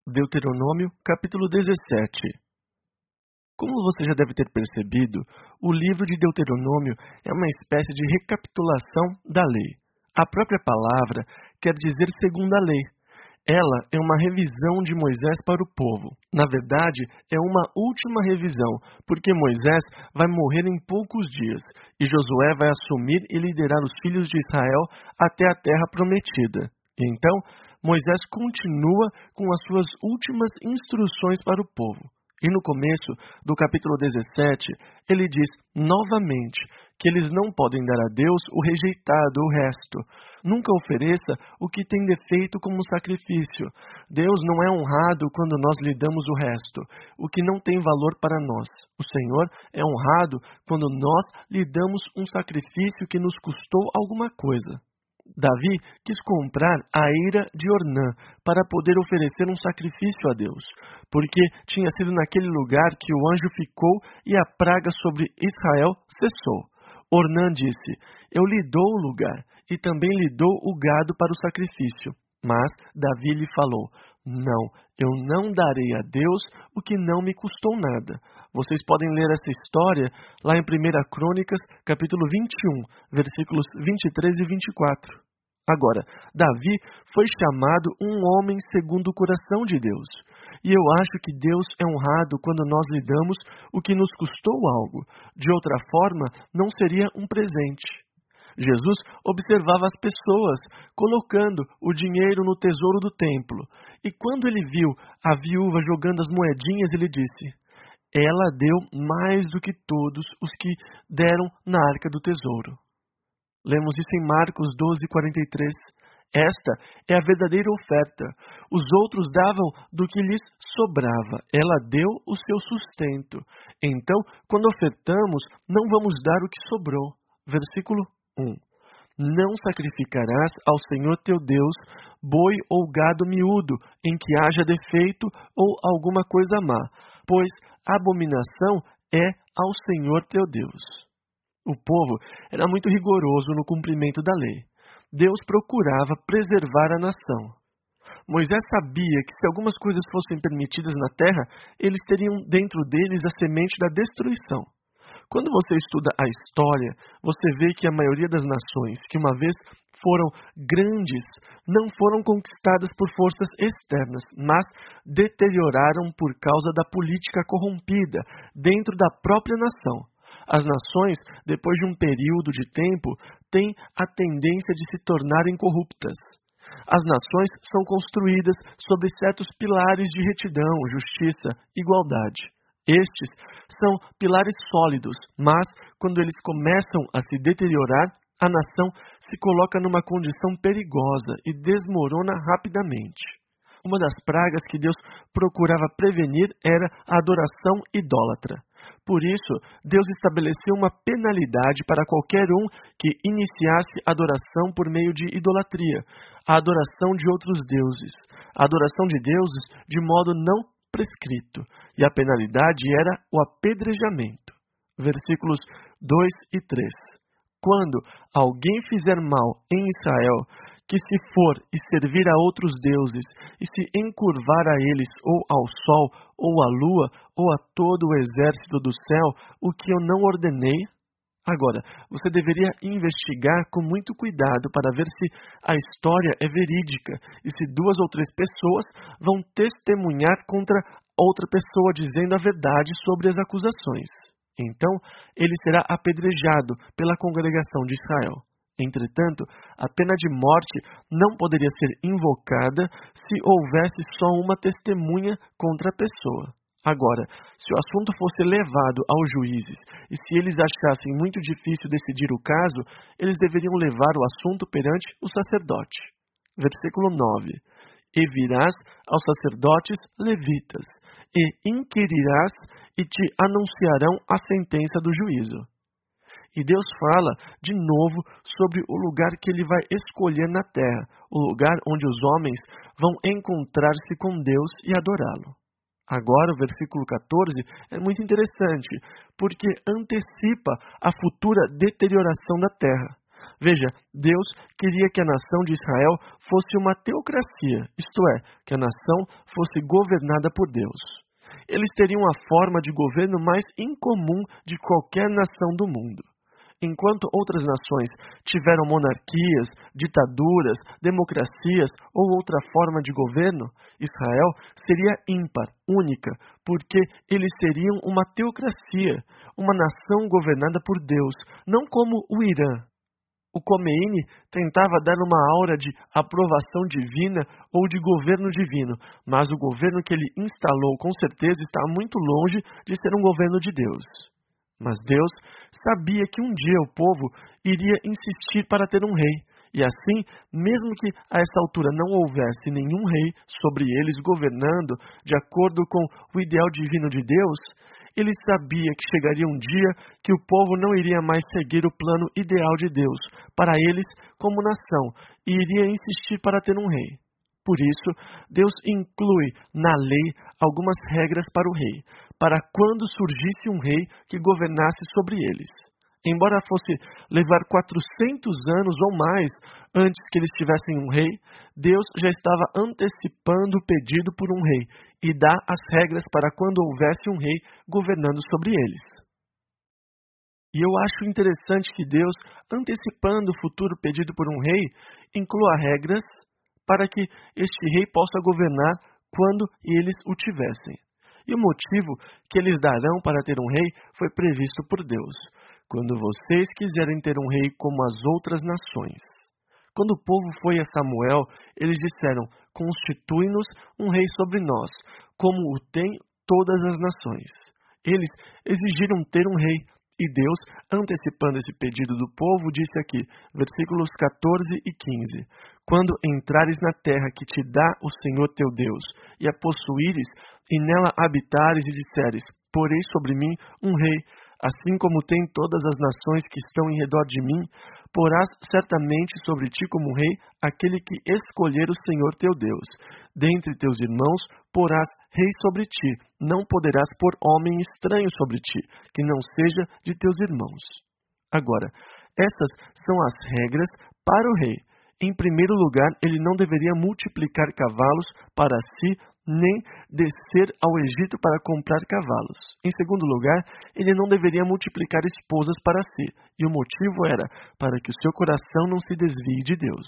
Deuteronômio, capítulo 17. Como você já deve ter percebido, o livro de Deuteronômio é uma espécie de recapitulação da lei. A própria palavra quer dizer segundo a lei. Ela é uma revisão de Moisés para o povo. Na verdade, é uma última revisão, porque Moisés vai morrer em poucos dias, e Josué vai assumir e liderar os filhos de Israel até a terra prometida. E então, Moisés continua com as suas últimas instruções para o povo. E no começo do capítulo 17, ele diz novamente que eles não podem dar a Deus o rejeitado, o resto. Nunca ofereça o que tem defeito como sacrifício. Deus não é honrado quando nós lhe damos o resto, o que não tem valor para nós. O Senhor é honrado quando nós lhe damos um sacrifício que nos custou alguma coisa. Davi quis comprar a eira de Ornã para poder oferecer um sacrifício a Deus, porque tinha sido naquele lugar que o anjo ficou e a praga sobre Israel cessou. Ornã disse: "Eu lhe dou o lugar e também lhe dou o gado para o sacrifício." Mas Davi lhe falou: "Não, eu não darei a Deus o que não me custou nada." Vocês podem ler essa história lá em 1 Crônicas, capítulo 21, versículos 23 e 24. Agora, Davi foi chamado um homem segundo o coração de Deus. E eu acho que Deus é honrado quando nós lhe damos o que nos custou algo. De outra forma, não seria um presente. Jesus observava as pessoas colocando o dinheiro no tesouro do templo. E quando ele viu a viúva jogando as moedinhas, ele disse: "Ela deu mais do que todos os que deram na arca do tesouro." Lemos isso em Marcos 12:43. Esta é a verdadeira oferta. Os outros davam do que lhes sobrava. Ela deu o seu sustento. Então, quando ofertamos, não vamos dar o que sobrou. Versículo 1. Não sacrificarás ao Senhor teu Deus boi ou gado miúdo, em que haja defeito ou alguma coisa má, pois abominação é ao Senhor teu Deus. O povo era muito rigoroso no cumprimento da lei. Deus procurava preservar a nação. Moisés sabia que se algumas coisas fossem permitidas na terra, eles teriam dentro deles a semente da destruição. Quando você estuda a história, você vê que a maioria das nações que uma vez foram grandes não foram conquistadas por forças externas, mas deterioraram por causa da política corrompida dentro da própria nação. As nações, depois de um período de tempo, têm a tendência de se tornarem corruptas. As nações são construídas sobre certos pilares de retidão, justiça, igualdade. Estes são pilares sólidos, mas quando eles começam a se deteriorar, a nação se coloca numa condição perigosa e desmorona rapidamente. Uma das pragas que Deus procurava prevenir era a adoração idólatra. Por isso, Deus estabeleceu uma penalidade para qualquer um que iniciasse adoração por meio de idolatria, a adoração de outros deuses, a adoração de deuses de modo não prescrito, e a penalidade era o apedrejamento. Versículos 2 e 3. Quando alguém fizer mal em Israel, que se for e servir a outros deuses, e se encurvar a eles, ou ao sol, ou à lua, ou a todo o exército do céu, o que eu não ordenei. Agora, você deveria investigar com muito cuidado para ver se a história é verídica e se 2 ou 3 pessoas vão testemunhar contra outra pessoa dizendo a verdade sobre as acusações. Então, ele será apedrejado pela congregação de Israel. Entretanto, a pena de morte não poderia ser invocada se houvesse só uma testemunha contra a pessoa. Agora, se o assunto fosse levado aos juízes e se eles achassem muito difícil decidir o caso, eles deveriam levar o assunto perante o sacerdote. Versículo 9. E virás aos sacerdotes levitas, e inquirirás, e te anunciarão a sentença do juízo. E Deus fala de novo sobre o lugar que ele vai escolher na terra, o lugar onde os homens vão encontrar-se com Deus e adorá-lo. Agora, o versículo 14 é muito interessante, porque antecipa a futura deterioração da terra. Veja, Deus queria que a nação de Israel fosse uma teocracia, isto é, que a nação fosse governada por Deus. Eles teriam a forma de governo mais incomum de qualquer nação do mundo. Enquanto outras nações tiveram monarquias, ditaduras, democracias ou outra forma de governo, Israel seria ímpar, única, porque eles seriam uma teocracia, uma nação governada por Deus, não como o Irã. O Khomeini tentava dar uma aura de aprovação divina ou de governo divino, mas o governo que ele instalou com certeza está muito longe de ser um governo de Deus. Mas Deus sabia que um dia o povo iria insistir para ter um rei, e assim, mesmo que a essa altura não houvesse nenhum rei sobre eles governando de acordo com o ideal divino de Deus, ele sabia que chegaria um dia que o povo não iria mais seguir o plano ideal de Deus para eles como nação e iria insistir para ter um rei. Por isso, Deus inclui na lei algumas regras para o rei, para quando surgisse um rei que governasse sobre eles. Embora fosse levar 400 anos ou mais antes que eles tivessem um rei, Deus já estava antecipando o pedido por um rei e dá as regras para quando houvesse um rei governando sobre eles. E eu acho interessante que Deus, antecipando o futuro pedido por um rei, inclua regras para que este rei possa governar quando eles o tivessem. E o motivo que eles darão para ter um rei foi previsto por Deus. Quando vocês quiserem ter um rei como as outras nações. Quando o povo foi a Samuel, eles disseram: constitui-nos um rei sobre nós, como o tem todas as nações. Eles exigiram ter um rei, e Deus, antecipando esse pedido do povo, disse aqui, versículos 14 e 15: quando entrares na terra que te dá o Senhor teu Deus, e a possuíres, e nela habitares e disseres: porei sobre mim um rei, assim como tem todas as nações que estão em redor de mim, porás certamente sobre ti como rei aquele que escolher o Senhor teu Deus. Dentre teus irmãos porás rei sobre ti, não poderás pôr homem estranho sobre ti, que não seja de teus irmãos. Agora, essas são as regras para o rei. Em primeiro lugar, ele não deveria multiplicar cavalos para si, nem descer ao Egito para comprar cavalos. Em segundo lugar, ele não deveria multiplicar esposas para si, e o motivo era para que o seu coração não se desvie de Deus.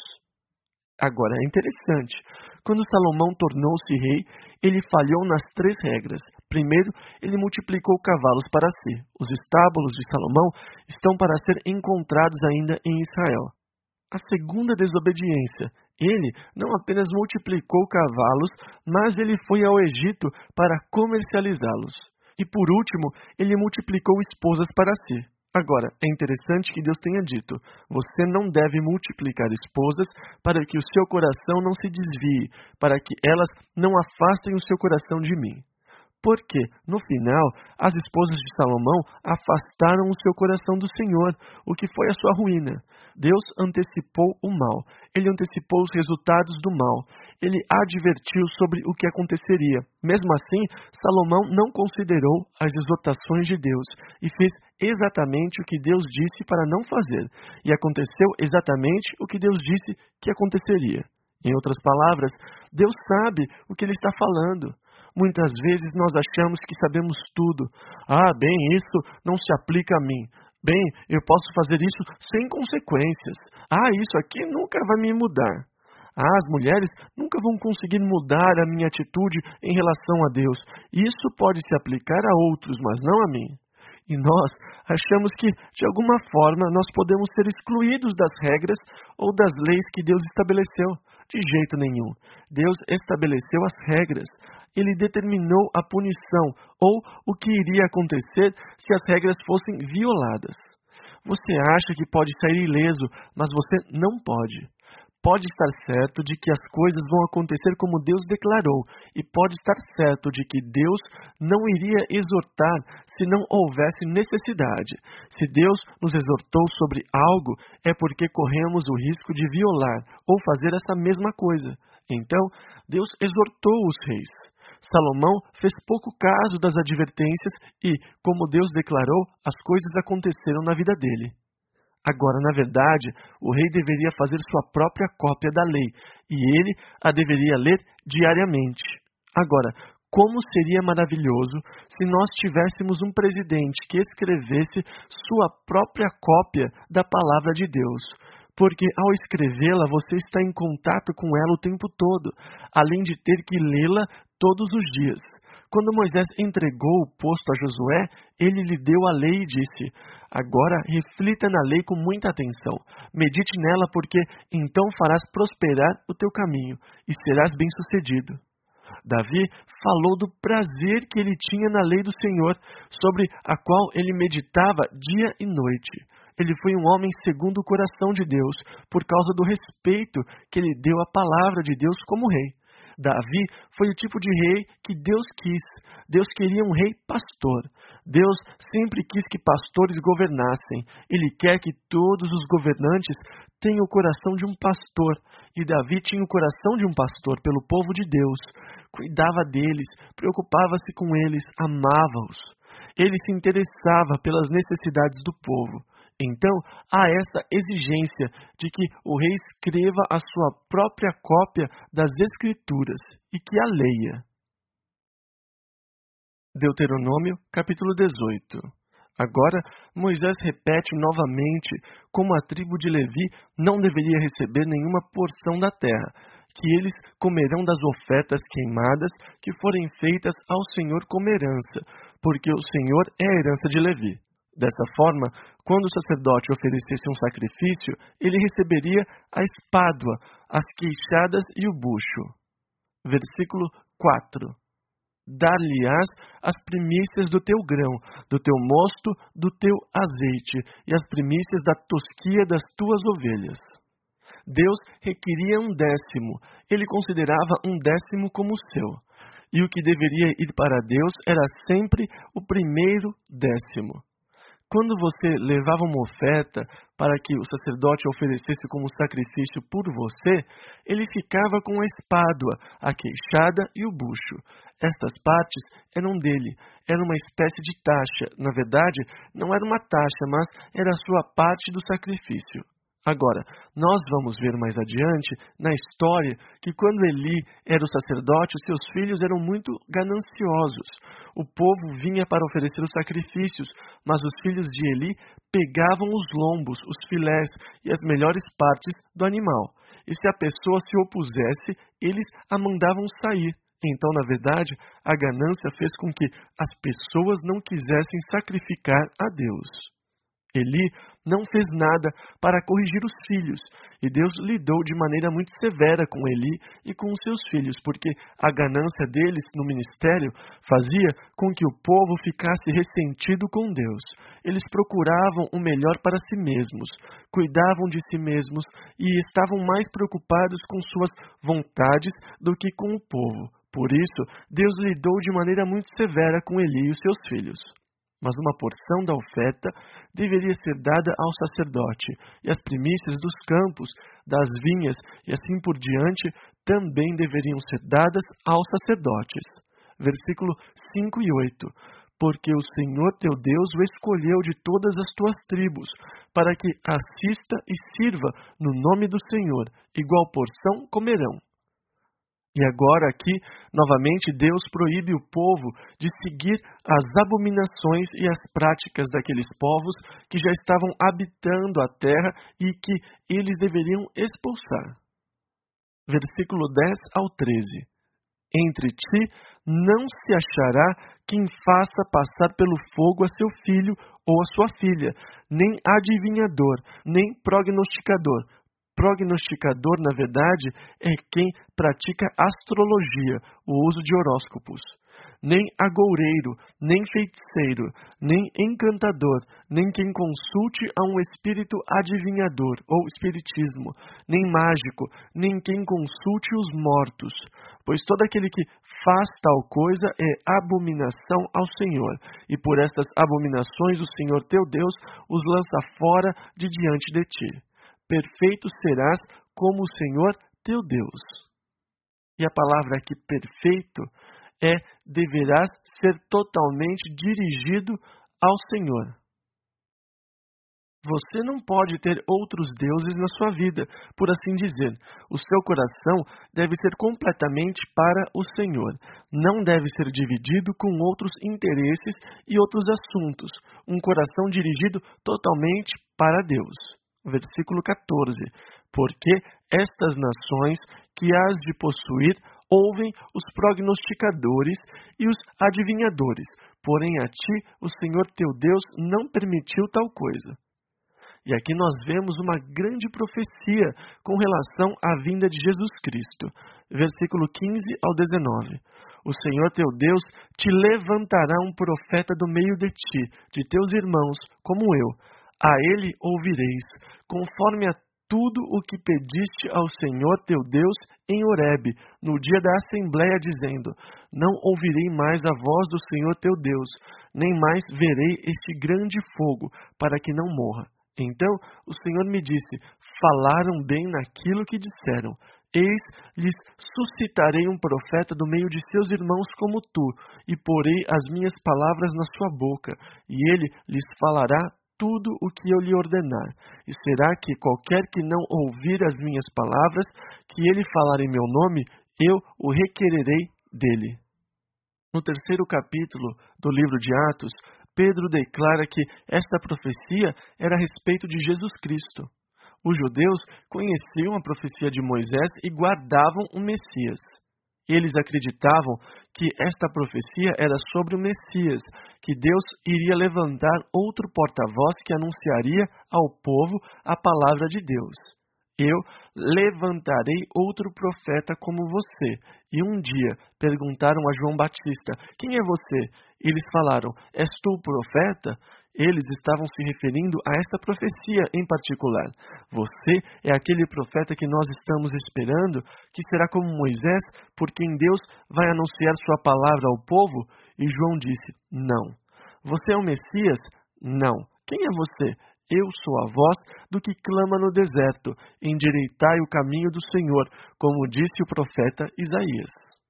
Agora, é interessante, quando Salomão tornou-se rei, ele falhou nas 3 regras. Primeiro, ele multiplicou cavalos para si. Os estábulos de Salomão estão para ser encontrados ainda em Israel. A segunda desobediência. Ele não apenas multiplicou cavalos, mas ele foi ao Egito para comercializá-los. E por último, ele multiplicou esposas para si. Agora, é interessante que Deus tenha dito: você não deve multiplicar esposas para que o seu coração não se desvie, para que elas não afastem o seu coração de mim. Porque, no final, as esposas de Salomão afastaram o seu coração do Senhor, o que foi a sua ruína. Deus antecipou o mal. Ele antecipou os resultados do mal. Ele advertiu sobre o que aconteceria. Mesmo assim, Salomão não considerou as exortações de Deus e fez exatamente o que Deus disse para não fazer. E aconteceu exatamente o que Deus disse que aconteceria. Em outras palavras, Deus sabe o que Ele está falando. Muitas vezes nós achamos que sabemos tudo. Bem, isso não se aplica a mim. Bem, eu posso fazer isso sem consequências. Isso aqui nunca vai me mudar. As mulheres nunca vão conseguir mudar a minha atitude em relação a Deus. Isso pode se aplicar a outros, mas não a mim. E nós achamos que, de alguma forma, nós podemos ser excluídos das regras ou das leis que Deus estabeleceu. De jeito nenhum. Deus estabeleceu as regras. Ele determinou a punição, ou o que iria acontecer se as regras fossem violadas. Você acha que pode sair ileso, mas você não pode. Pode estar certo de que as coisas vão acontecer como Deus declarou, e pode estar certo de que Deus não iria exortar se não houvesse necessidade. Se Deus nos exortou sobre algo, é porque corremos o risco de violar ou fazer essa mesma coisa. Então, Deus exortou os reis. Salomão fez pouco caso das advertências e, como Deus declarou, as coisas aconteceram na vida dele. Agora, na verdade, o rei deveria fazer sua própria cópia da lei, e ele a deveria ler diariamente. Agora, como seria maravilhoso se nós tivéssemos um presidente que escrevesse sua própria cópia da palavra de Deus. Porque ao escrevê-la, você está em contato com ela o tempo todo, além de ter que lê-la todos os dias. Quando Moisés entregou o posto a Josué, ele lhe deu a lei e disse: agora reflita na lei com muita atenção. Medite nela, porque então farás prosperar o teu caminho e serás bem-sucedido. Davi falou do prazer que ele tinha na lei do Senhor, sobre a qual ele meditava dia e noite. Ele foi um homem segundo o coração de Deus, por causa do respeito que ele deu à palavra de Deus como rei. Davi foi o tipo de rei que Deus quis. Deus queria um rei pastor. Deus sempre quis que pastores governassem. Ele quer que todos os governantes tenham o coração de um pastor. E Davi tinha o coração de um pastor pelo povo de Deus. Cuidava deles, preocupava-se com eles, amava-os. Ele se interessava pelas necessidades do povo. Então, há essa exigência de que o rei escreva a sua própria cópia das Escrituras e que a leia. Deuteronômio, capítulo 18. Agora, Moisés repete novamente como a tribo de Levi não deveria receber nenhuma porção da terra, que eles comerão das ofertas queimadas que forem feitas ao Senhor como herança, porque o Senhor é a herança de Levi. Dessa forma, quando o sacerdote oferecesse um sacrifício, ele receberia a espádua, as queixadas e o bucho. Versículo 4. Dar-lhe-ás as primícias do teu grão, do teu mosto, do teu azeite, e as primícias da tosquia das tuas ovelhas. Deus requeria um décimo, ele considerava um décimo como seu. E o que deveria ir para Deus era sempre o primeiro décimo. Quando você levava uma oferta para que o sacerdote oferecesse como sacrifício por você, ele ficava com a espádua, a queixada e o bucho. Estas partes eram dele, era uma espécie de taxa. Na verdade, não era uma taxa, mas era a sua parte do sacrifício. Agora, nós vamos ver mais adiante, na história, que quando Eli era o sacerdote, os seus filhos eram muito gananciosos. O povo vinha para oferecer os sacrifícios, mas os filhos de Eli pegavam os lombos, os filés e as melhores partes do animal. E se a pessoa se opusesse, eles a mandavam sair. Então, na verdade, a ganância fez com que as pessoas não quisessem sacrificar a Deus. Eli não fez nada para corrigir os filhos, e Deus lidou de maneira muito severa com Eli e com os seus filhos, porque a ganância deles no ministério fazia com que o povo ficasse ressentido com Deus. Eles procuravam o melhor para si mesmos, cuidavam de si mesmos e estavam mais preocupados com suas vontades do que com o povo. Por isso, Deus lidou de maneira muito severa com Eli e os seus filhos. Mas uma porção da oferta deveria ser dada ao sacerdote, e as primícias dos campos, das vinhas e assim por diante também deveriam ser dadas aos sacerdotes. Versículo 5 e 8. Porque o Senhor teu Deus o escolheu de todas as tuas tribos, para que assista e sirva no nome do Senhor, igual porção comerão. E agora aqui, novamente, Deus proíbe o povo de seguir as abominações e as práticas daqueles povos que já estavam habitando a terra e que eles deveriam expulsar. Versículo 10 ao 13. Entre ti não se achará quem faça passar pelo fogo a seu filho ou a sua filha, nem adivinhador, nem prognosticador. Prognosticador, na verdade, é quem pratica astrologia, o uso de horóscopos. Nem agoureiro, nem feiticeiro, nem encantador, nem quem consulte a um espírito adivinhador ou espiritismo, nem mágico, nem quem consulte os mortos. Pois todo aquele que faz tal coisa é abominação ao Senhor, e por estas abominações o Senhor teu Deus os lança fora de diante de ti. Perfeito serás como o Senhor teu Deus. E a palavra aqui perfeito deverás ser totalmente dirigido ao Senhor. Você não pode ter outros deuses na sua vida, por assim dizer. O seu coração deve ser completamente para o Senhor. Não deve ser dividido com outros interesses e outros assuntos. Um coração dirigido totalmente para Deus. Versículo 14. Porque estas nações que hás de possuir ouvem os prognosticadores e os adivinhadores, porém a ti o Senhor teu Deus não permitiu tal coisa. E aqui nós vemos uma grande profecia com relação à vinda de Jesus Cristo. Versículo 15 ao 19. O Senhor teu Deus te levantará um profeta do meio de ti, de teus irmãos, como eu. A ele ouvireis, conforme a tudo o que pediste ao Senhor teu Deus em Horebe, no dia da assembleia, dizendo: não ouvirei mais a voz do Senhor teu Deus, nem mais verei este grande fogo, para que não morra. Então o Senhor me disse: falaram bem naquilo que disseram. Eis, lhes suscitarei um profeta do meio de seus irmãos como tu, e porei as minhas palavras na sua boca, e ele lhes falará tudo o que eu lhe ordenar. E será que qualquer que não ouvir as minhas palavras, que ele falar em meu nome, eu o requererei dele. No terceiro capítulo do livro de Atos, Pedro declara que esta profecia era a respeito de Jesus Cristo. Os judeus conheciam a profecia de Moisés e guardavam o Messias. Eles acreditavam que esta profecia era sobre o Messias, que Deus iria levantar outro porta-voz que anunciaria ao povo a palavra de Deus. Eu levantarei outro profeta como você. E um dia perguntaram a João Batista: quem é você? Eles falaram: és tu o profeta? Eles estavam se referindo a esta profecia em particular. Você é aquele profeta que nós estamos esperando, que será como Moisés, por quem Deus vai anunciar sua palavra ao povo? E João disse: não. Você é o Messias? Não. Quem é você? Eu sou a voz do que clama no deserto: endireitai o caminho do Senhor, como disse o profeta Isaías.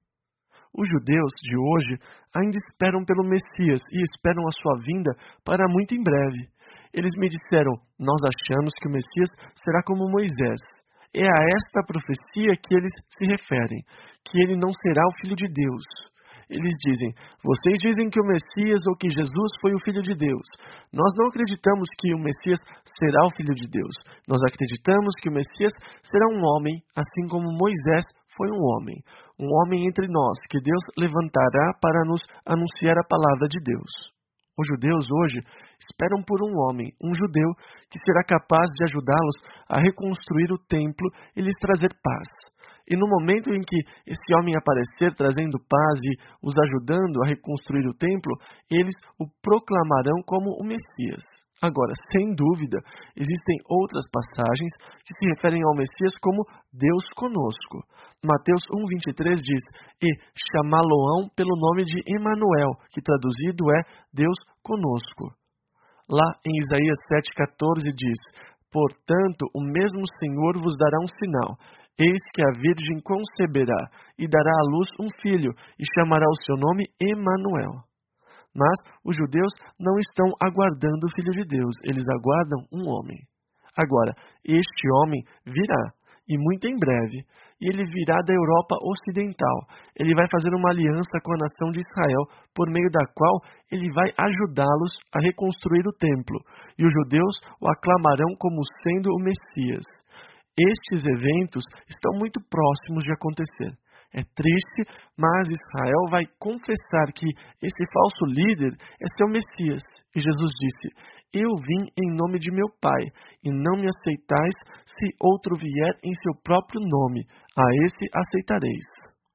Os judeus de hoje ainda esperam pelo Messias e esperam a sua vinda para muito em breve. Eles me disseram: nós achamos que o Messias será como Moisés. É a esta profecia que eles se referem, que ele não será o Filho de Deus. Eles dizem: vocês dizem que o Messias ou que Jesus foi o Filho de Deus. Nós não acreditamos que o Messias será o Filho de Deus. Nós acreditamos que o Messias será um homem, assim como Moisés foi um homem entre nós, que Deus levantará para nos anunciar a palavra de Deus. Os judeus hoje esperam por um homem, um judeu, que será capaz de ajudá-los a reconstruir o templo e lhes trazer paz. E no momento em que esse homem aparecer trazendo paz e os ajudando a reconstruir o templo, eles o proclamarão como o Messias. Agora, sem dúvida, existem outras passagens que se referem ao Messias como Deus conosco. Mateus 1,23 diz: e chamá-lo-ão pelo nome de Emanuel, que traduzido é Deus conosco. Lá em Isaías 7,14 diz: portanto, o mesmo Senhor vos dará um sinal. Eis que a Virgem conceberá e dará à luz um filho, e chamará o seu nome Emanuel. Mas os judeus não estão aguardando o Filho de Deus, eles aguardam um homem. Agora, este homem virá, e muito em breve, e ele virá da Europa Ocidental. Ele vai fazer uma aliança com a nação de Israel, por meio da qual ele vai ajudá-los a reconstruir o templo, e os judeus o aclamarão como sendo o Messias. Estes eventos estão muito próximos de acontecer. É triste, mas Israel vai confessar que esse falso líder é seu Messias. E Jesus disse: eu vim em nome de meu Pai, e não me aceitais se outro vier em seu próprio nome. A esse aceitareis.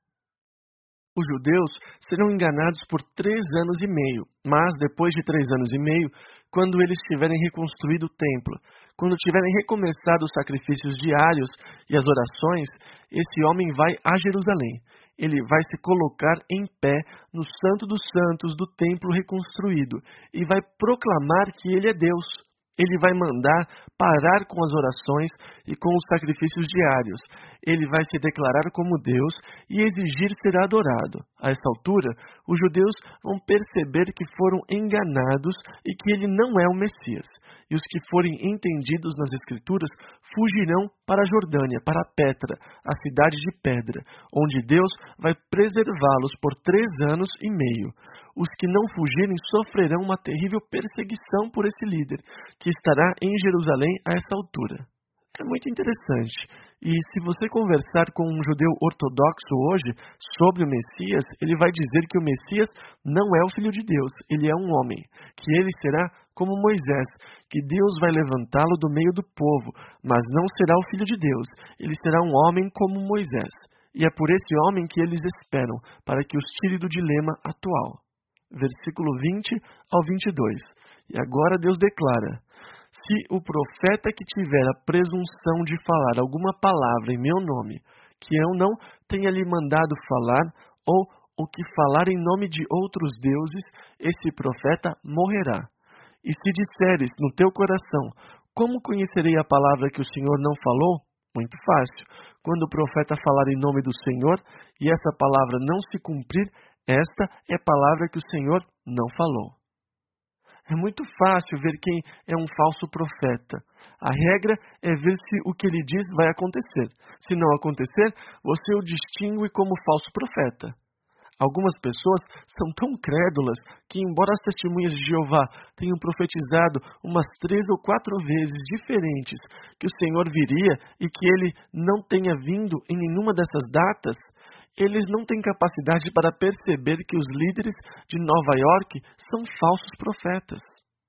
Os judeus serão enganados por 3 anos e meio, mas depois de 3 anos e meio, quando eles tiverem reconstruído o templo, quando tiverem recomeçado os sacrifícios diários e as orações, esse homem vai a Jerusalém. Ele vai se colocar em pé no Santo dos Santos do templo reconstruído e vai proclamar que ele é Deus. Ele vai mandar parar com as orações e com os sacrifícios diários. Ele vai se declarar como Deus e exigir ser adorado. A esta altura, os judeus vão perceber que foram enganados e que ele não é o Messias. E os que forem entendidos nas Escrituras fugirão para a Jordânia, para Petra, a cidade de pedra, onde Deus vai preservá-los por 3 anos e meio. Os que não fugirem sofrerão uma terrível perseguição por esse líder, que estará em Jerusalém a essa altura. É muito interessante. E se você conversar com um judeu ortodoxo hoje sobre o Messias, ele vai dizer que o Messias não é o Filho de Deus, ele é um homem, que ele será como Moisés, que Deus vai levantá-lo do meio do povo, mas não será o Filho de Deus, ele será um homem como Moisés. E é por esse homem que eles esperam, para que os tire do dilema atual. Versículo 20 ao 22. E agora Deus declara: se o profeta que tiver a presunção de falar alguma palavra em meu nome, que eu não tenha lhe mandado falar, ou o que falar em nome de outros deuses, esse profeta morrerá. E se disseres no teu coração: como conhecerei a palavra que o Senhor não falou? Muito fácil. Quando o profeta falar em nome do Senhor, e essa palavra não se cumprir, esta é a palavra que o Senhor não falou. É muito fácil ver quem é um falso profeta. A regra é ver se o que ele diz vai acontecer. Se não acontecer, você o distingue como falso profeta. Algumas pessoas são tão crédulas que, embora as testemunhas de Jeová tenham profetizado umas 3 ou 4 vezes diferentes que o Senhor viria e que ele não tenha vindo em nenhuma dessas datas, eles não têm capacidade para perceber que os líderes de Nova York são falsos profetas.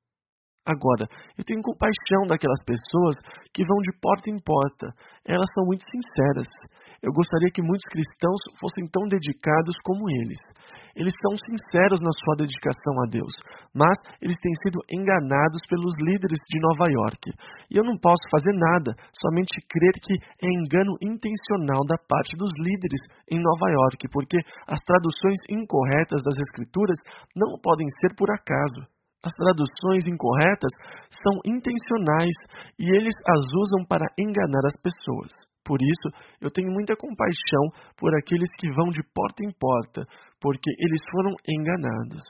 Agora, eu tenho compaixão daquelas pessoas que vão de porta em porta. Elas são muito sinceras. Eu gostaria que muitos cristãos fossem tão dedicados como eles. Eles são sinceros na sua dedicação a Deus, mas eles têm sido enganados pelos líderes de Nova York. E eu não posso fazer nada, somente crer que é engano intencional da parte dos líderes em Nova York, porque as traduções incorretas das Escrituras não podem ser por acaso. As traduções incorretas são intencionais e eles as usam para enganar as pessoas. Por isso, eu tenho muita compaixão por aqueles que vão de porta em porta, porque eles foram enganados.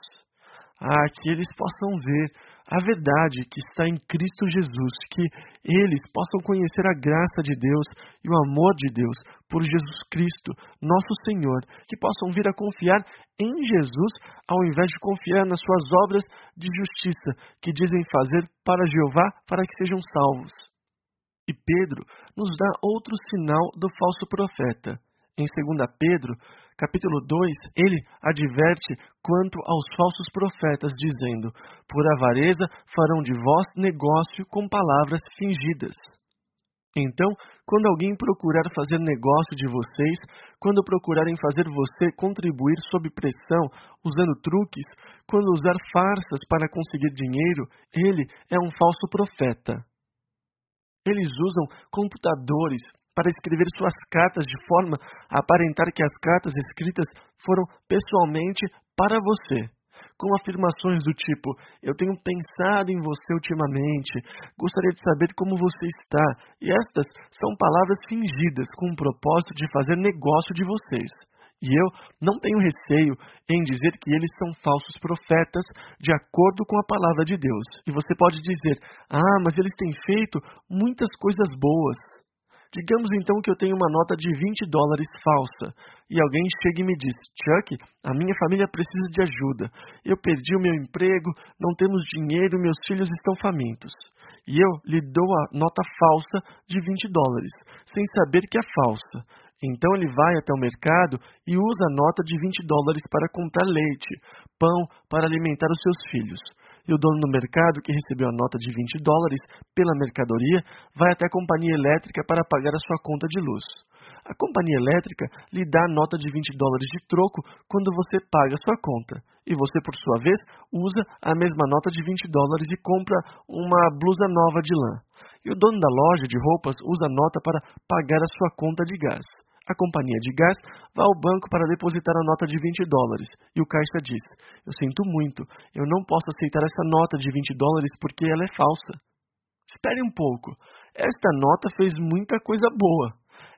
Que eles possam ver a verdade que está em Cristo Jesus, que eles possam conhecer a graça de Deus e o amor de Deus por Jesus Cristo, nosso Senhor, que possam vir a confiar em Jesus ao invés de confiar nas suas obras de justiça que dizem fazer para Jeová para que sejam salvos. E Pedro nos dá outro sinal do falso profeta. Em 2 Pedro, capítulo 2, ele adverte quanto aos falsos profetas, dizendo: por avareza farão de vós negócio com palavras fingidas. Então, quando alguém procurar fazer negócio de vocês, quando procurarem fazer você contribuir sob pressão, usando truques, quando usar farsas para conseguir dinheiro, ele é um falso profeta. Eles usam computadores para escrever suas cartas de forma a aparentar que as cartas escritas foram pessoalmente para você, com afirmações do tipo: eu tenho pensado em você ultimamente, gostaria de saber como você está, e estas são palavras fingidas com o propósito de fazer negócio de vocês. E eu não tenho receio em dizer que eles são falsos profetas de acordo com a palavra de Deus. E você pode dizer: mas eles têm feito muitas coisas boas. Digamos então que eu tenho uma nota de $20 falsa, e alguém chega e me diz: Chuck, a minha família precisa de ajuda. Eu perdi o meu emprego, não temos dinheiro, meus filhos estão famintos. E eu lhe dou a nota falsa de $20, sem saber que é falsa. Então ele vai até o mercado e usa a nota de $20 para comprar leite, pão, para alimentar os seus filhos. E o dono do mercado, que recebeu a nota de $20 pela mercadoria, vai até a companhia elétrica para pagar a sua conta de luz. A companhia elétrica lhe dá a nota de $20 de troco quando você paga a sua conta. E você, por sua vez, usa a mesma nota de $20 e compra uma blusa nova de lã. E o dono da loja de roupas usa a nota para pagar a sua conta de gás. A companhia de gás vai ao banco para depositar a nota de $20 e o caixa diz: eu sinto muito, eu não posso aceitar essa nota de $20 porque ela é falsa. Espere um pouco, esta nota fez muita coisa boa.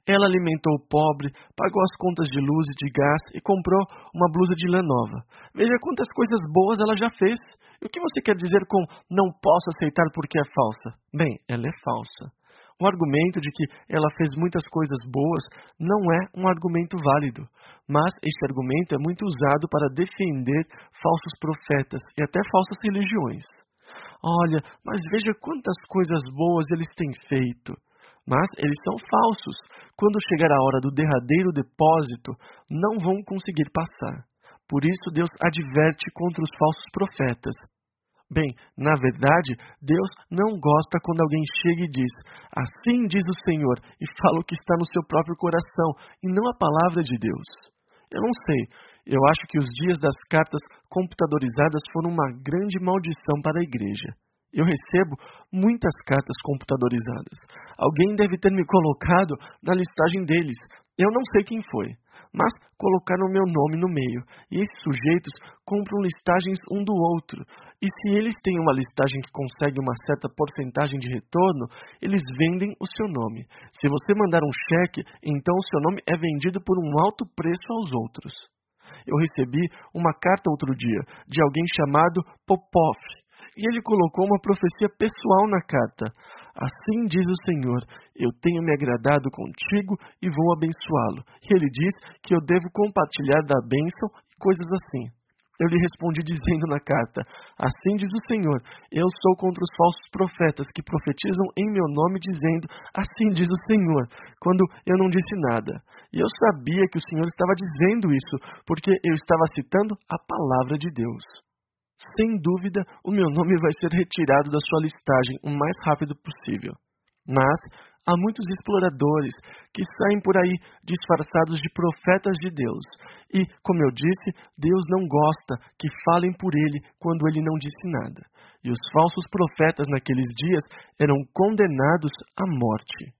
Ela alimentou o pobre, pagou as contas de luz e de gás e comprou uma blusa de lã nova. Veja quantas coisas boas ela já fez. E o que você quer dizer com não posso aceitar porque é falsa? Bem, ela é falsa. O argumento de que ela fez muitas coisas boas não é um argumento válido, mas este argumento é muito usado para defender falsos profetas e até falsas religiões. Olha, mas veja quantas coisas boas eles têm feito. Mas eles são falsos. Quando chegar a hora do derradeiro depósito, não vão conseguir passar. Por isso Deus adverte contra os falsos profetas. Bem, na verdade, Deus não gosta quando alguém chega e diz, assim diz o Senhor, e fala o que está no seu próprio coração, e não a palavra de Deus. Eu não sei, eu acho que os dias das cartas computadorizadas foram uma grande maldição para a igreja. Eu recebo muitas cartas computadorizadas. Alguém deve ter me colocado na listagem deles. Eu não sei quem foi, mas colocaram meu nome no meio. E esses sujeitos compram listagens um do outro. E se eles têm uma listagem que consegue uma certa porcentagem de retorno, eles vendem o seu nome. Se você mandar um cheque, então o seu nome é vendido por um alto preço aos outros. Eu recebi uma carta outro dia de alguém chamado Popov. E ele colocou uma profecia pessoal na carta. Assim diz o Senhor, eu tenho me agradado contigo e vou abençoá-lo. E ele diz que eu devo compartilhar da bênção e coisas assim. Eu lhe respondi dizendo na carta, assim diz o Senhor, eu sou contra os falsos profetas que profetizam em meu nome dizendo, assim diz o Senhor, quando eu não disse nada. E eu sabia que o Senhor estava dizendo isso, porque eu estava citando a palavra de Deus. Sem dúvida, o meu nome vai ser retirado da sua listagem o mais rápido possível. Mas há muitos exploradores que saem por aí disfarçados de profetas de Deus. E, como eu disse, Deus não gosta que falem por ele quando ele não disse nada. E os falsos profetas naqueles dias eram condenados à morte.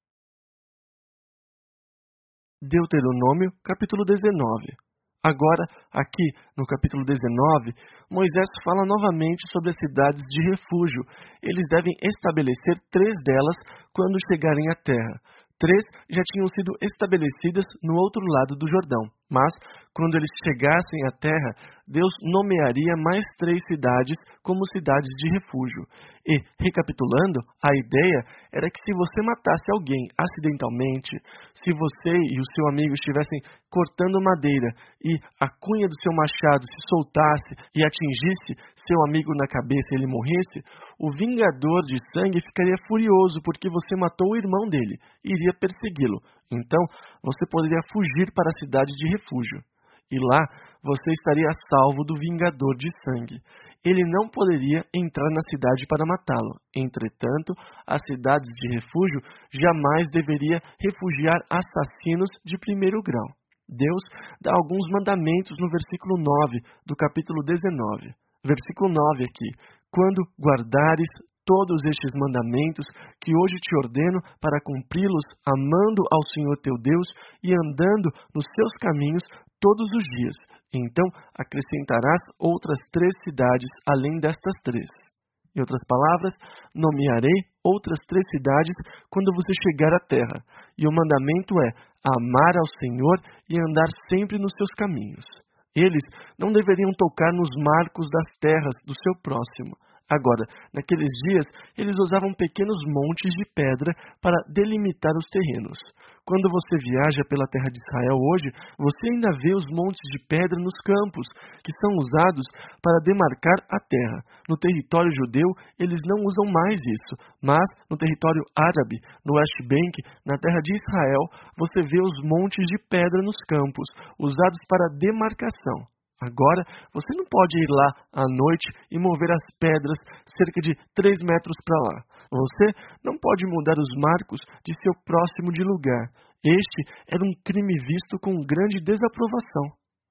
Deuteronômio, capítulo 19. Agora, aqui no capítulo 19, Moisés fala novamente sobre as cidades de refúgio. Eles devem estabelecer 3 delas quando chegarem à terra. 3 já tinham sido estabelecidas no outro lado do Jordão. Mas, quando eles chegassem à terra, Deus nomearia mais 3 cidades como cidades de refúgio. E, recapitulando, a ideia era que se você matasse alguém acidentalmente, se você e o seu amigo estivessem cortando madeira e a cunha do seu machado se soltasse e atingisse seu amigo na cabeça e ele morresse, o vingador de sangue ficaria furioso porque você matou o irmão dele e iria persegui-lo. Então, você poderia fugir para a cidade de refúgio. E lá, você estaria a salvo do vingador de sangue. Ele não poderia entrar na cidade para matá-lo. Entretanto, as cidades de refúgio jamais deveria refugiar assassinos de primeiro grau. Deus dá alguns mandamentos no versículo 9 do capítulo 19. Versículo 9 aqui. Quando guardares todos estes mandamentos que hoje te ordeno para cumpri-los, amando ao Senhor teu Deus e andando nos seus caminhos todos os dias. Então acrescentarás outras 3 cidades além destas 3. Em outras palavras, nomearei outras 3 cidades quando você chegar à terra. E o mandamento é amar ao Senhor e andar sempre nos seus caminhos. Eles não deveriam tocar nos marcos das terras do seu próximo. Agora, naqueles dias, eles usavam pequenos montes de pedra para delimitar os terrenos. Quando você viaja pela terra de Israel hoje, você ainda vê os montes de pedra nos campos, que são usados para demarcar a terra. No território judeu, eles não usam mais isso, mas no território árabe, no West Bank, na terra de Israel, você vê os montes de pedra nos campos, usados para demarcação. Agora, você não pode ir lá à noite e mover as pedras cerca de 3 metros para lá. Você não pode mudar os marcos de seu próximo de lugar. Este era um crime visto com grande desaprovação.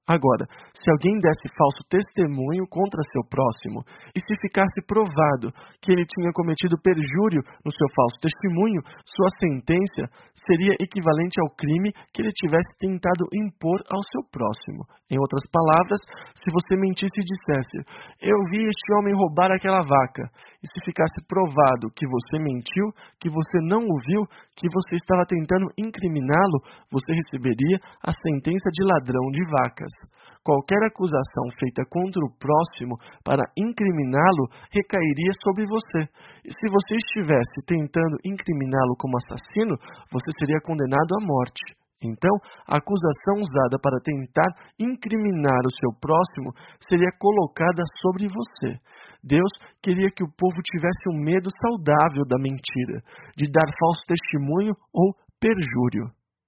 Agora, se alguém desse falso testemunho contra seu próximo, e se ficasse provado que ele tinha cometido perjúrio no seu falso testemunho, sua sentença seria equivalente ao crime que ele tivesse tentado impor ao seu próximo. Em outras palavras, se você mentisse e dissesse: "Eu vi este homem roubar aquela vaca", e se ficasse provado que você mentiu, que você não o viu, que você estava tentando incriminá-lo, você receberia a sentença de ladrão de vacas. Qualquer acusação feita contra o próximo para incriminá-lo recairia sobre você. E se você estivesse tentando incriminá-lo como assassino, você seria condenado à morte. Então, a acusação usada para tentar incriminar o seu próximo seria colocada sobre você. Deus queria que o povo tivesse um medo saudável da mentira, de dar falso testemunho ou perjúrio.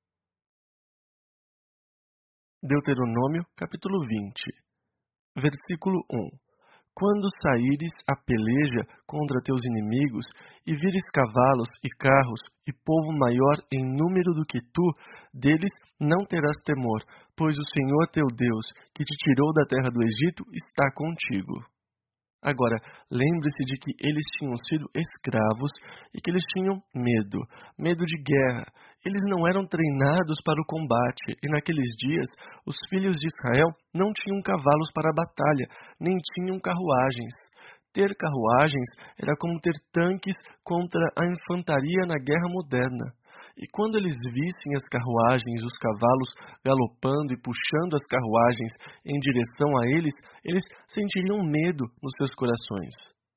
Deuteronômio, capítulo 20, versículo 1. Quando saíres a peleja contra teus inimigos, e vires cavalos e carros, e povo maior em número do que tu, deles não terás temor, pois o Senhor teu Deus, que te tirou da terra do Egito, está contigo. Agora, lembre-se de que eles tinham sido escravos e que eles tinham medo de guerra. Eles não eram treinados para o combate, e naqueles dias os filhos de Israel não tinham cavalos para a batalha, nem tinham carruagens. Ter carruagens era como ter tanques contra a infantaria na guerra moderna. E quando eles vissem as carruagens, os cavalos galopando e puxando as carruagens em direção a eles, eles sentiriam medo nos seus corações.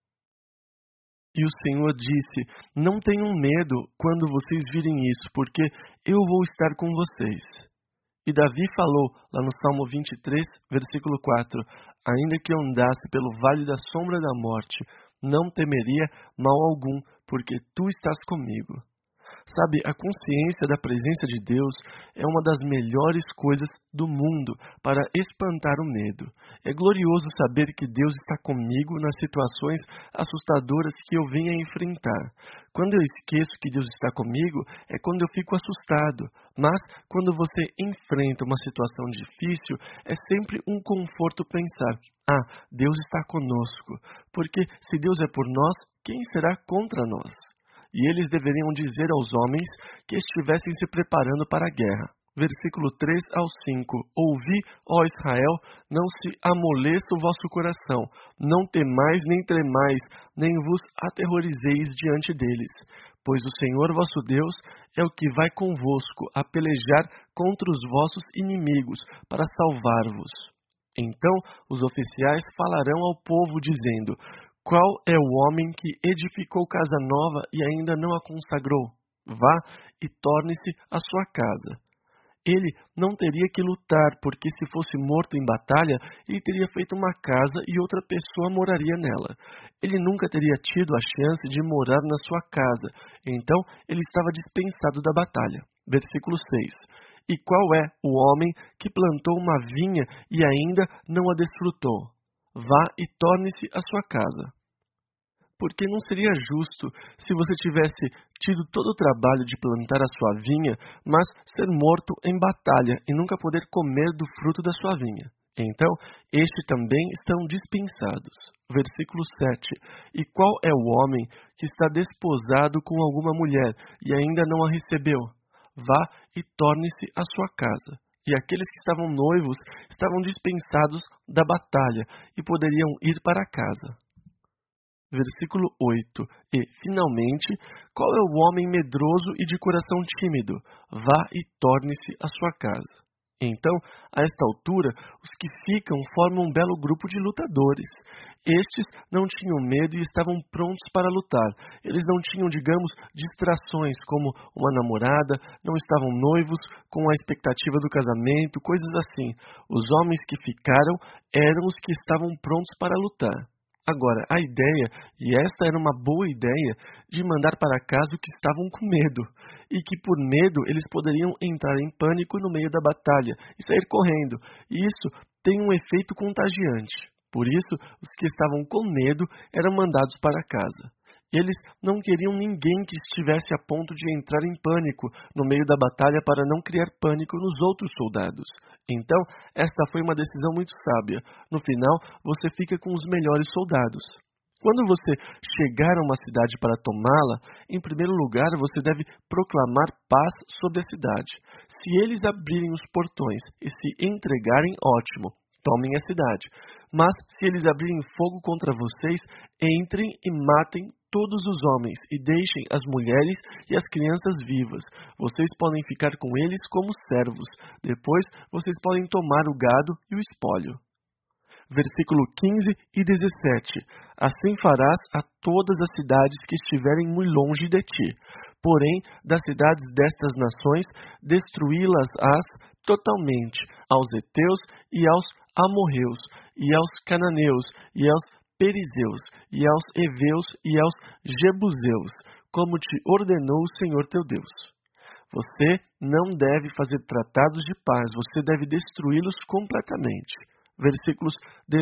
E o Senhor disse: "Não tenham medo quando vocês virem isso, porque eu vou estar com vocês." E Davi falou, lá no Salmo 23, versículo 4, "Ainda que eu andasse pelo vale da sombra da morte, não temeria mal algum, porque tu estás comigo." Sabe, a consciência da presença de Deus é uma das melhores coisas do mundo para espantar o medo. É glorioso saber que Deus está comigo nas situações assustadoras que eu venho a enfrentar. Quando eu esqueço que Deus está comigo, é quando eu fico assustado. Mas, quando você enfrenta uma situação difícil, é sempre um conforto pensar: Deus está conosco. Porque se Deus é por nós, quem será contra nós? E eles deveriam dizer aos homens que estivessem se preparando para a guerra. Versículo 3 ao 5. Ouvi, ó Israel, não se amoleça o vosso coração, não temais nem tremais, nem vos aterrorizeis diante deles. Pois o Senhor vosso Deus é o que vai convosco a pelejar contra os vossos inimigos, para salvar-vos. Então os oficiais falarão ao povo, dizendo: "Qual é o homem que edificou casa nova e ainda não a consagrou? Vá e torne-se a sua casa." Ele não teria que lutar, porque se fosse morto em batalha, ele teria feito uma casa e outra pessoa moraria nela. Ele nunca teria tido a chance de morar na sua casa, então ele estava dispensado da batalha. Versículo 6. E qual é o homem que plantou uma vinha e ainda não a desfrutou? Vá e torne-se a sua casa. Porque não seria justo se você tivesse tido todo o trabalho de plantar a sua vinha, mas ser morto em batalha e nunca poder comer do fruto da sua vinha. Então, estes também estão dispensados. Versículo 7. E qual é o homem que está desposado com alguma mulher e ainda não a recebeu? Vá e torne-se a sua casa. E aqueles que estavam noivos estavam dispensados da batalha e poderiam ir para casa. Versículo 8. E, finalmente, qual é o homem medroso e de coração tímido? Vá e torne-se a sua casa. Então, a esta altura, os que ficam formam um belo grupo de lutadores. Estes não tinham medo e estavam prontos para lutar. Eles não tinham, digamos, distrações como uma namorada, não estavam noivos com a expectativa do casamento, coisas assim. Os homens que ficaram eram os que estavam prontos para lutar. Agora, a ideia, e esta era uma boa ideia, de mandar para casa os que estavam com medo, e que por medo eles poderiam entrar em pânico no meio da batalha e sair correndo, e isso tem um efeito contagiante. Por isso, os que estavam com medo eram mandados para casa. Eles não queriam ninguém que estivesse a ponto de entrar em pânico no meio da batalha para não criar pânico nos outros soldados. Então, esta foi uma decisão muito sábia. No final, você fica com os melhores soldados. Quando você chegar a uma cidade para tomá-la, em primeiro lugar você deve proclamar paz sobre a cidade. Se eles abrirem os portões e se entregarem, ótimo, tomem a cidade. Mas se eles abrirem fogo contra vocês, entrem e matem todos os homens e deixem as mulheres e as crianças vivas. Vocês podem ficar com eles como servos. Depois vocês podem tomar o gado e o espólio. Versículo 15 e 17. Assim farás a todas as cidades que estiverem muito longe de ti. Porém, das cidades destas nações, destruí-las-ás totalmente, aos heteus e aos amorreus, e aos cananeus, e aos perizeus, e aos heveus, e aos jebuseus, como te ordenou o Senhor teu Deus. Você não deve fazer tratados de paz, você deve destruí-los completamente. Versículos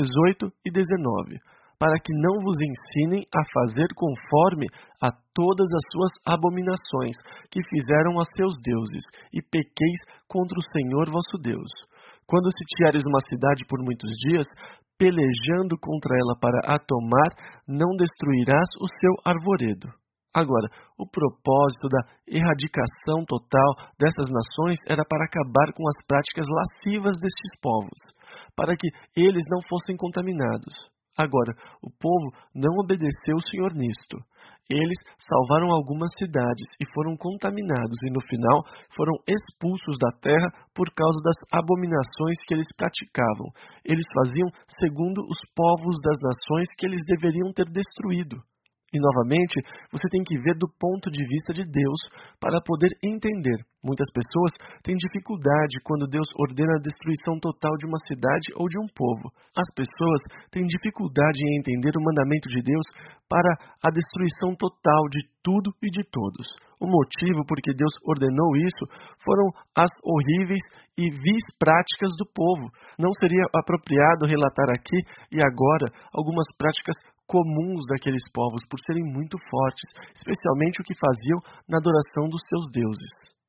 18 e 19. Para que não vos ensinem a fazer conforme a todas as suas abominações que fizeram a seus deuses, e pequeis contra o Senhor vosso Deus. Quando sitiares uma cidade por muitos dias, pelejando contra ela para a tomar, não destruirás o seu arvoredo. Agora, o propósito da erradicação total dessas nações era para acabar com as práticas lascivas destes povos, para que eles não fossem contaminados. Agora, o povo não obedeceu o Senhor nisto. Eles salvaram algumas cidades e foram contaminados e, no final, foram expulsos da terra por causa das abominações que eles praticavam. Eles faziam segundo os povos das nações que eles deveriam ter destruído. E, novamente, você tem que ver do ponto de vista de Deus para poder entender. Muitas pessoas têm dificuldade quando Deus ordena a destruição total de uma cidade ou de um povo. As pessoas têm dificuldade em entender o mandamento de Deus para a destruição total de tudo e de todos. O motivo por que Deus ordenou isso foram as horríveis e vis práticas do povo. Não seria apropriado relatar aqui e agora algumas práticas comuns daqueles povos por serem muito fortes, especialmente o que faziam na adoração dos seus deuses.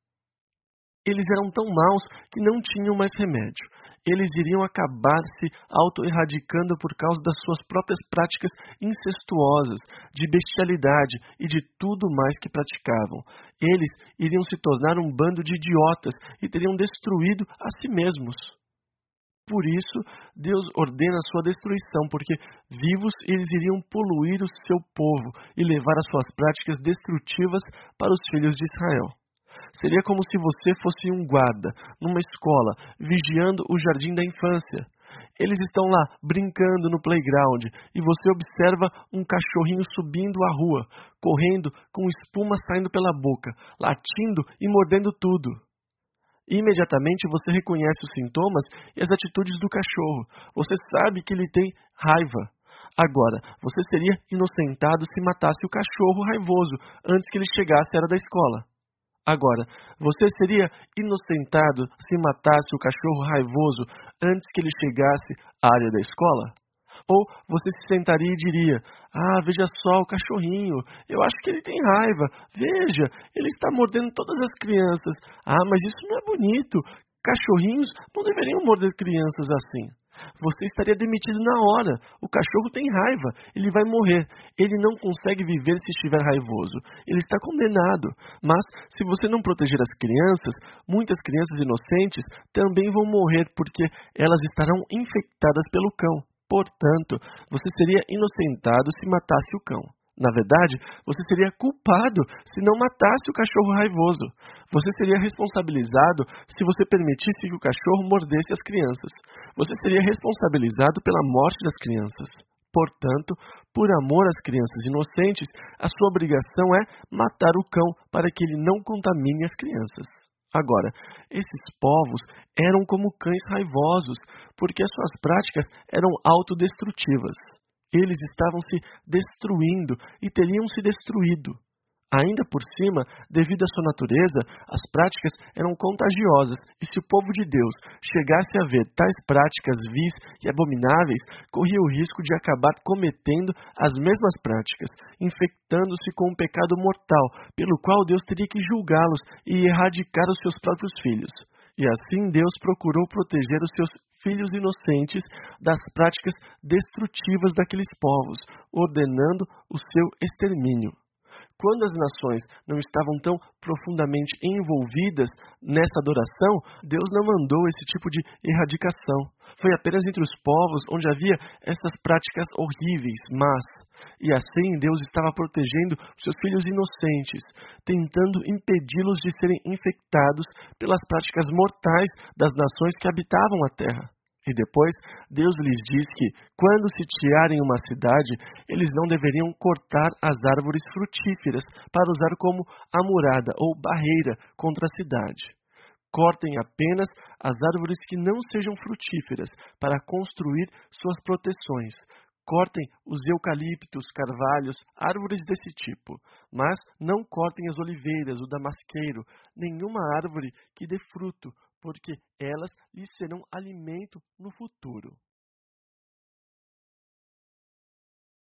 Eles eram tão maus que não tinham mais remédio. Eles iriam acabar se auto-erradicando por causa das suas próprias práticas incestuosas, de bestialidade e de tudo mais que praticavam. Eles iriam se tornar um bando de idiotas e teriam destruído a si mesmos. Por isso, Deus ordena a sua destruição, porque vivos eles iriam poluir o seu povo e levar as suas práticas destrutivas para os filhos de Israel. Seria como se você fosse um guarda, numa escola, vigiando o jardim da infância. Eles estão lá, brincando no playground, e você observa um cachorrinho subindo a rua, correndo, com espuma saindo pela boca, latindo e mordendo tudo. Imediatamente você reconhece os sintomas e as atitudes do cachorro. Você sabe que ele tem raiva. Agora, você seria inocentado se matasse o cachorro raivoso antes que ele chegasse à área da escola. Agora, você seria inocentado se matasse o cachorro raivoso antes que ele chegasse à área da escola? Ou você se sentaria e diria: veja só o cachorrinho, eu acho que ele tem raiva, veja, ele está mordendo todas as crianças. Mas isso não é bonito, cachorrinhos não deveriam morder crianças assim. Você estaria demitido na hora. O cachorro tem raiva, ele vai morrer. Ele não consegue viver se estiver raivoso. Ele está condenado. Mas, se você não proteger as crianças, muitas crianças inocentes também vão morrer porque elas estarão infectadas pelo cão. Portanto, você seria inocentado se matasse o cão. Na verdade, você seria culpado se não matasse o cachorro raivoso. Você seria responsabilizado se você permitisse que o cachorro mordesse as crianças. Você seria responsabilizado pela morte das crianças. Portanto, por amor às crianças inocentes, a sua obrigação é matar o cão para que ele não contamine as crianças. Agora, esses povos eram como cães raivosos, porque as suas práticas eram autodestrutivas. Eles estavam se destruindo e teriam se destruído. Ainda por cima, devido à sua natureza, as práticas eram contagiosas, e se o povo de Deus chegasse a ver tais práticas vis e abomináveis, corria o risco de acabar cometendo as mesmas práticas, infectando-se com um pecado mortal, pelo qual Deus teria que julgá-los e erradicar os seus próprios filhos. E assim Deus procurou proteger os seus filhos inocentes das práticas destrutivas daqueles povos, ordenando o seu extermínio. Quando as nações não estavam tão profundamente envolvidas nessa adoração, Deus não mandou esse tipo de erradicação. Foi apenas entre os povos onde havia essas práticas horríveis, mas, e assim Deus estava protegendo seus filhos inocentes, tentando impedi-los de serem infectados pelas práticas mortais das nações que habitavam a terra. E depois, Deus lhes diz que, quando sitiarem uma cidade, eles não deveriam cortar as árvores frutíferas para usar como amurada ou barreira contra a cidade. Cortem apenas as árvores que não sejam frutíferas para construir suas proteções. Cortem os eucaliptos, carvalhos, árvores desse tipo, mas não cortem as oliveiras, o damasqueiro, nenhuma árvore que dê fruto, porque elas lhes serão alimento no futuro.